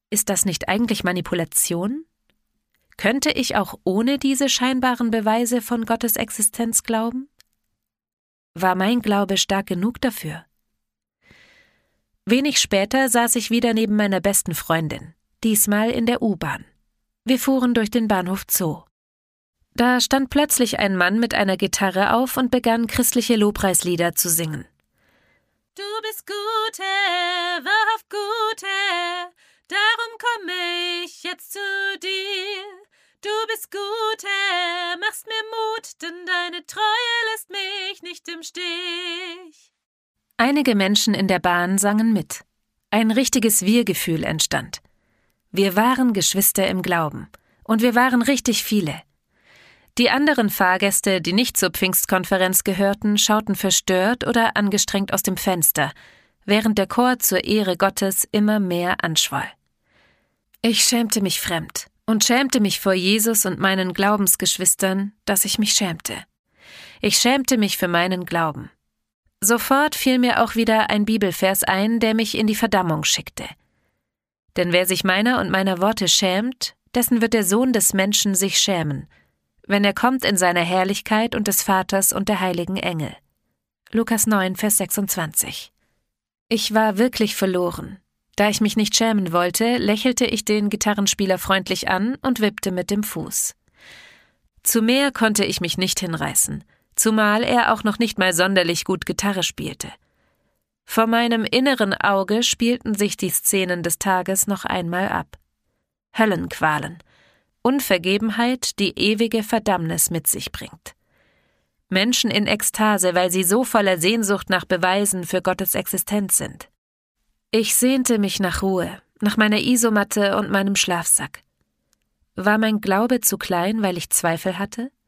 Ist das nicht eigentlich Manipulation? Könnte ich auch ohne diese scheinbaren Beweise von Gottes Existenz glauben? War mein Glaube stark genug dafür? Wenig später saß ich wieder neben meiner besten Freundin, diesmal in der U-Bahn. Wir fuhren durch den Bahnhof Zoo. Da stand plötzlich ein Mann mit einer Gitarre auf und begann christliche Lobpreislieder zu singen. Du bist gut, Herr, wahrhaft gut, Herr, darum komme ich jetzt zu dir. Du bist gut, Herr, machst mir Mut, denn deine Treue lässt mich nicht im Stich. Einige Menschen in der Bahn sangen mit. Ein richtiges Wir-Gefühl entstand. Wir waren Geschwister im Glauben. Und wir waren richtig viele. Die anderen Fahrgäste, die nicht zur Pfingstkonferenz gehörten, schauten verstört oder angestrengt aus dem Fenster, während der Chor zur Ehre Gottes immer mehr anschwoll. Ich schämte mich fremd und schämte mich vor Jesus und meinen Glaubensgeschwistern, dass ich mich schämte. Ich schämte mich für meinen Glauben. Sofort fiel mir auch wieder ein Bibelvers ein, der mich in die Verdammung schickte. Denn wer sich meiner und meiner Worte schämt, dessen wird der Sohn des Menschen sich schämen, wenn er kommt in seiner Herrlichkeit und des Vaters und der heiligen Engel. Lukas 9, Vers 26. Ich war wirklich verloren. Da ich mich nicht schämen wollte, lächelte ich den Gitarrenspieler freundlich an und wippte mit dem Fuß. Zu mehr konnte ich mich nicht hinreißen, zumal er auch noch nicht mal sonderlich gut Gitarre spielte. Vor meinem inneren Auge spielten sich die Szenen des Tages noch einmal ab. Höllenqualen, Unvergebenheit, die ewige Verdammnis mit sich bringt. Menschen in Ekstase, weil sie so voller Sehnsucht nach Beweisen für Gottes Existenz sind. Ich sehnte mich nach Ruhe, nach meiner Isomatte und meinem Schlafsack. War mein Glaube zu klein, weil ich Zweifel hatte?